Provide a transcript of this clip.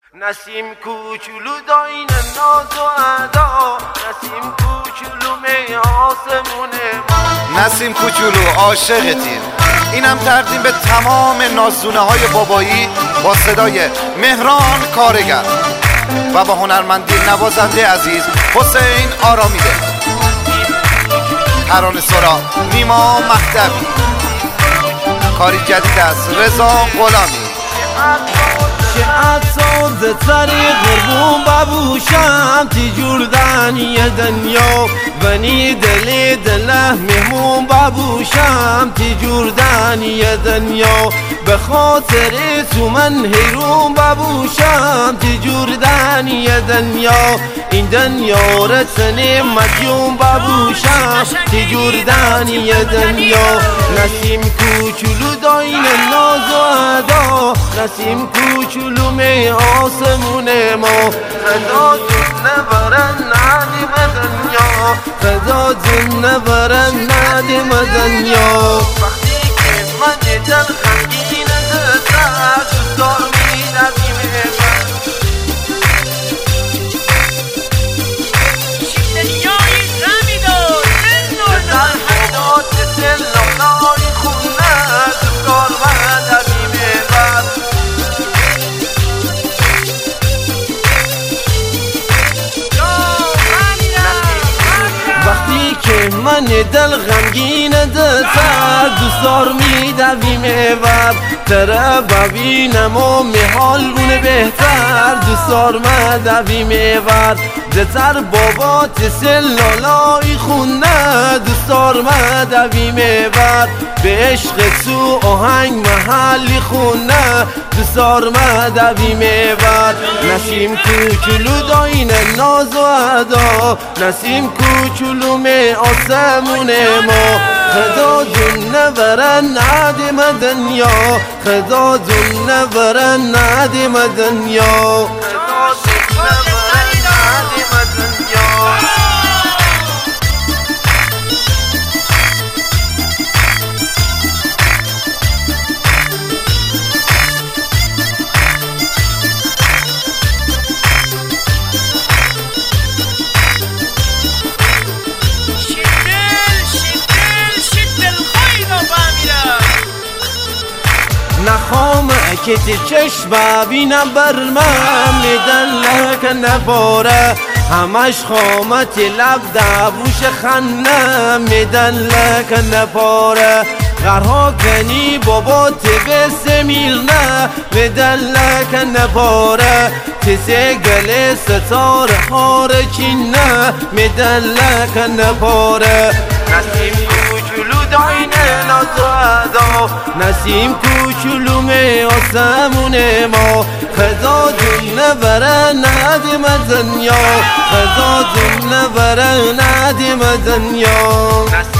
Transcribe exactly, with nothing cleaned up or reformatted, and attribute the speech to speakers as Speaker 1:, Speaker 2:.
Speaker 1: نسیم کوچولو داین ناز و ادا، نسیم کوچولو می آسمونه ما.
Speaker 2: نسیم کوچولو عاشقتیم. اینم تقدیم به تمام نازدونه های بابایی با صدای مهران کارگر و با هنرمندی نوازنده عزیز حسین آرامیده. ترانه سرا نیما مهدوی. کاری جدید از رضا غلامی.
Speaker 1: شاید سوز سری قربون ببوشم تی جردانی دنیا ونی دلی دله مهمون ببوشم تی جردانی دنیا به خاطر تو من حیرون ببوشم تی جردانی دنیا این دنیا رسنی مدیون ببوشم تی جردانی دنیا. نسیم کوچولو داین ناز و ادا، نسیم کوچولو می آسمونه ما. خدا جون نبرن ندیم دنیا، خدا جون نبرن ندیم دنیا. وقتی که من دل خنگین دستر دوستار می ندیم
Speaker 3: شیدنیایی غمیدار زندور
Speaker 1: در حیات سلالای خونه دوستار ندیم بر. وقتی که من دل غمگین دستر دوستار می دویم بر. تره ببینم و محال بونه بهتر دوستار مدویم بر. دتر بابا تسلالای خونه دوستار مدویم بر. به عشق تو آهنگ محلی خونه دوستار مدویم بر. نسیم کوچولو داین ناز و ادا، نسیم کوچولو می آسمونه ما. خدا جون نبرن ندیم دنیا، خدا جون نبرن ندیم دنیا. خدا جون نبرن ندیم دنیا. نخوام که تی چشم بینم بر من میدن لک نباره، همش خامت لب دبوش خنه میدن لک نباره. غرها کنی بابا تی به میل نه میدن لک نباره. تی سی گل ستاره هار چینه میدن لک نباره. نسیم کوچولو داین ناز و ادا، نسیم کوچولو می آسمونه ما. خدا جون نبره ندیم دنیا، خدا جون نبره ندیم دنیا.